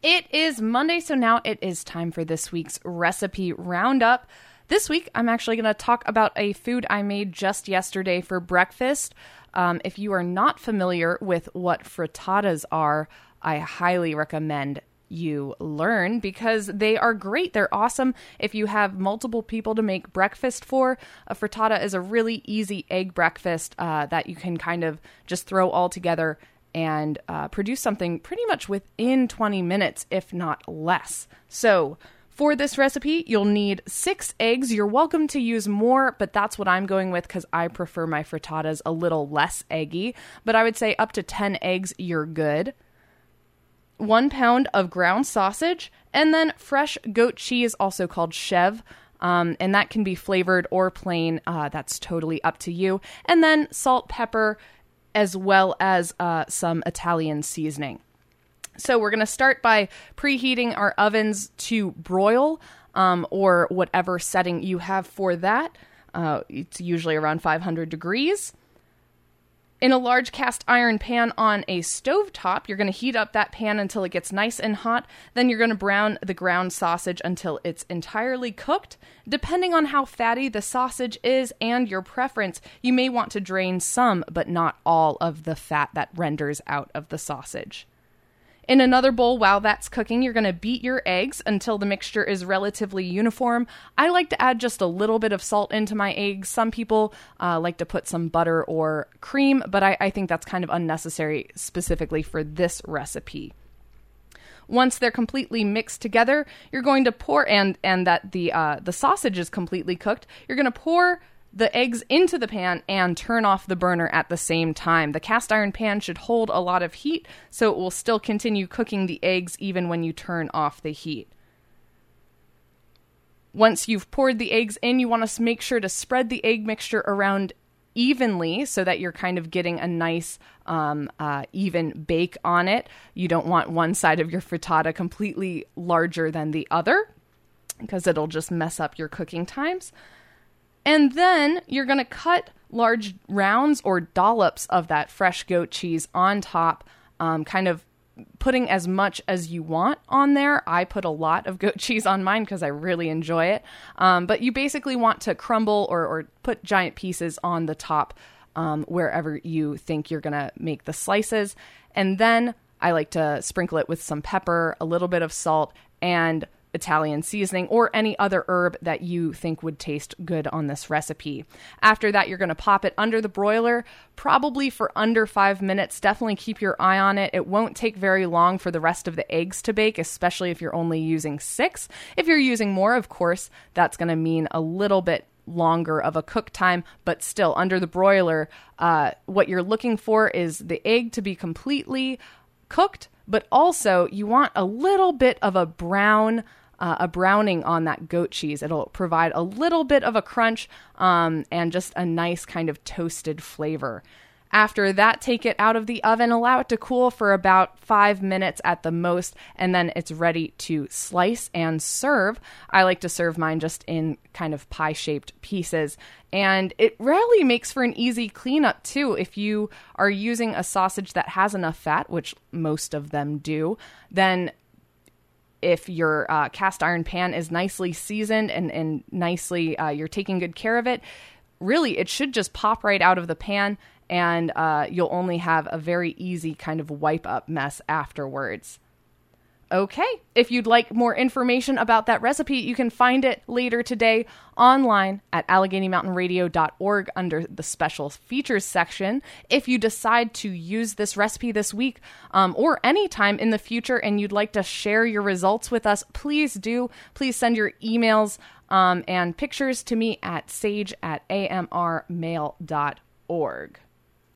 It is Monday, so now it is time for this week's recipe roundup. This week, I'm actually going to talk about a food I made just yesterday for breakfast. If you are not familiar with what frittatas are, I highly recommend you learn because they are great. They're awesome if you have multiple people to make breakfast for. A frittata is a really easy egg breakfast that you can kind of just throw all together and produce something pretty much within 20 minutes, if not less. So for this recipe, you'll need 6 eggs. You're welcome to use more, but that's what I'm going with because I prefer my frittatas a little less eggy. But I would say up to 10 eggs, you're good. 1 pound of ground sausage, and then fresh goat cheese, also called chev. And that can be flavored or plain. That's totally up to you. And then salt, pepper, as well as some Italian seasoning. So we're going to start by preheating our ovens to broil, or whatever setting you have for that. It's usually around 500 degrees. In a large cast iron pan on a stovetop, you're going to heat up that pan until it gets nice and hot. Then you're going to brown the ground sausage until it's entirely cooked. Depending on how fatty the sausage is and your preference, you may want to drain some, but not all of the fat that renders out of the sausage. In another bowl, while that's cooking, you're going to beat your eggs until the mixture is relatively uniform. I like to add just a little bit of salt into my eggs. Some people like to put some butter or cream, but I think that's kind of unnecessary specifically for this recipe. Once they're completely mixed together, you're going to pour, and that the sausage is completely cooked, you're going to pour the eggs into the pan and turn off the burner at the same time. The cast iron pan should hold a lot of heat, so it will still continue cooking the eggs even when you turn off the heat. Once you've poured the eggs in, you want to make sure to spread the egg mixture around evenly so that you're kind of getting a nice even bake on it. You don't want one side of your frittata completely larger than the other because it'll just mess up your cooking times. And then you're going to cut large rounds or dollops of that fresh goat cheese on top, kind of putting as much as you want on there. I put a lot of goat cheese on mine because I really enjoy it. But you basically want to crumble or put giant pieces on the top wherever you think you're going to make the slices. And then I like to sprinkle it with some pepper, a little bit of salt, and Italian seasoning, or any other herb that you think would taste good on this recipe. After that, you're going to pop it under the broiler, probably for under 5 minutes. Definitely keep your eye on it. It won't take very long for the rest of the eggs to bake, especially if you're only using 6. If you're using more, of course, that's going to mean a little bit longer of a cook time, but still under the broiler, what you're looking for is the egg to be completely cooked, but also you want a little bit of a browning on that goat cheese. It'll provide a little bit of a crunch and just a nice kind of toasted flavor. After that, take it out of the oven, allow it to cool for about 5 minutes at the most, and then it's ready to slice and serve. I like to serve mine just in kind of pie-shaped pieces, and it really makes for an easy cleanup too. If you are using a sausage that has enough fat, which most of them do, then if your cast iron pan is nicely seasoned and nicely, you're taking good care of it, really it should just pop right out of the pan, and you'll only have a very easy kind of wipe up mess afterwards. Okay, if you'd like more information about that recipe, you can find it later today online at AlleghenyMountainRadio.org under the special features section. If you decide to use this recipe this week or anytime in the future and you'd like to share your results with us, please do. Please send your emails and pictures to me at sage@amrmail.org.